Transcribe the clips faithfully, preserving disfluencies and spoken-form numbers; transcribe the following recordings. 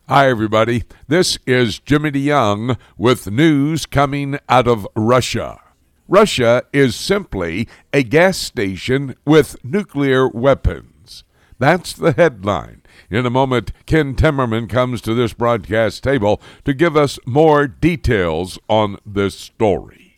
Hi, everybody. This is Jimmy DeYoung with news coming out of Russia. Russia is simply a gas station with nuclear weapons. That's the headline. In a moment, Ken Timmerman comes to this broadcast table to give us more details on this story.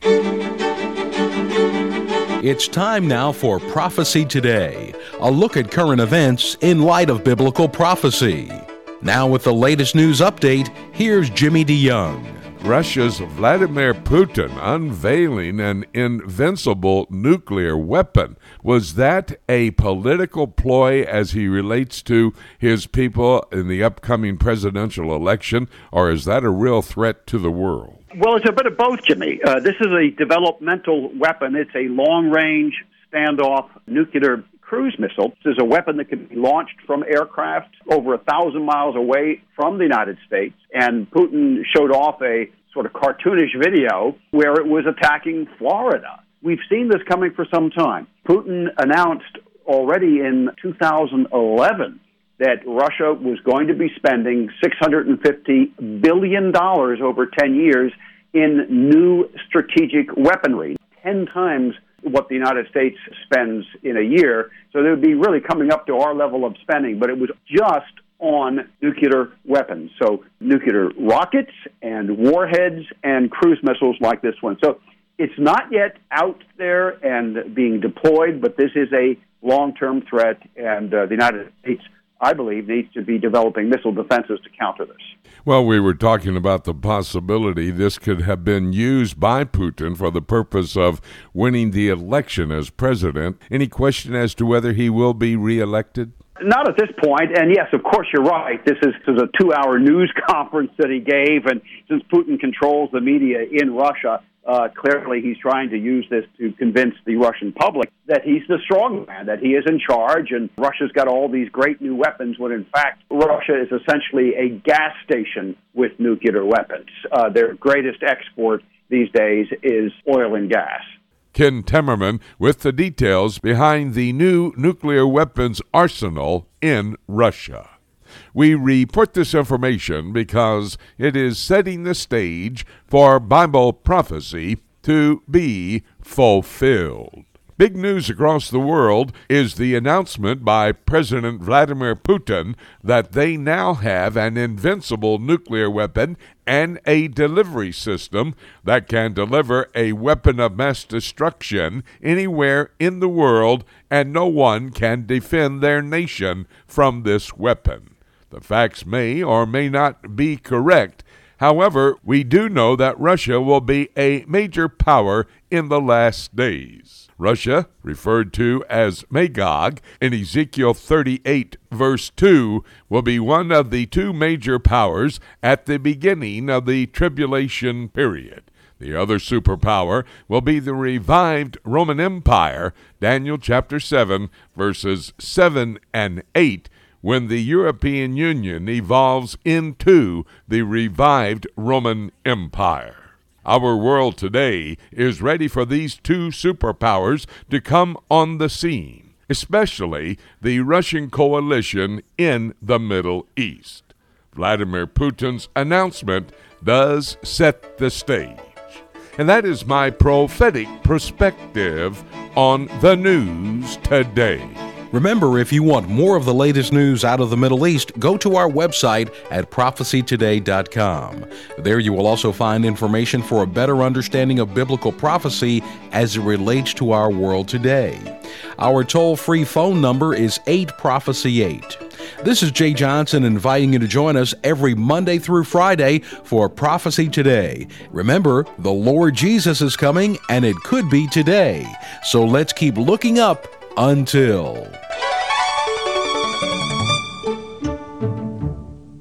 It's time now for Prophecy Today, a look at current events in light of biblical prophecy. Now with the latest news update, here's Jimmy DeYoung. Russia's Vladimir Putin unveiling an invincible nuclear weapon. Was that a political ploy as he relates to his people in the upcoming presidential election, or is that a real threat to the world? Well, it's a bit of both, Jimmy. Uh, this is a developmental weapon. It's a long-range standoff nuclear cruise missile. This is a weapon that can be launched from aircraft over a thousand miles away from the United States. And Putin showed off a sort of cartoonish video where it was attacking Florida. We've seen this coming for some time. Putin announced already in two thousand eleven that Russia was going to be spending six hundred fifty billion dollars over ten years in new strategic weaponry, ten times what the United States spends in a year. So they would be really coming up to our level of spending, but it was just on nuclear weapons. So nuclear rockets and warheads and cruise missiles like this one. So it's not yet out there and being deployed, but this is a long-term threat, and uh, the United States, I believe, needs to be developing missile defenses to counter this. Well, we were talking about the possibility this could have been used by Putin for the purpose of winning the election as president. Any question as to whether he will be reelected? Not at this point, and yes, of course, you're right. This is, this is a two-hour news conference that he gave, and since Putin controls the media in Russia, uh, clearly he's trying to use this to convince the Russian public that he's the strong man, that he is in charge, and Russia's got all these great new weapons, when in fact Russia is essentially a gas station with nuclear weapons. Uh, their greatest export these days is oil and gas. Ken Timmerman with the details behind the new nuclear weapons arsenal in Russia. We report this information because it is setting the stage for Bible prophecy to be fulfilled. Big news across the world is the announcement by President Vladimir Putin that they now have an invincible nuclear weapon and a delivery system that can deliver a weapon of mass destruction anywhere in the world, and no one can defend their nation from this weapon. The facts may or may not be correct. However, we do know that Russia will be a major power in the last days. Russia, referred to as Magog in Ezekiel thirty-eight, verse two, will be one of the two major powers at the beginning of the tribulation period. The other superpower will be the revived Roman Empire, Daniel chapter seven, verses seven and eight, when the European Union evolves into the revived Roman Empire. Our world today is ready for these two superpowers to come on the scene, especially the Russian coalition in the Middle East. Vladimir Putin's announcement does set the stage. And that is my prophetic perspective on the news today. Remember, if you want more of the latest news out of the Middle East, go to our website at prophecy today dot com. There you will also find information for a better understanding of biblical prophecy as it relates to our world today. Our toll-free phone number is eight prophecy eight. This is Jay Johnson inviting you to join us every Monday through Friday for Prophecy Today. Remember, the Lord Jesus is coming, and it could be today. So let's keep looking up until...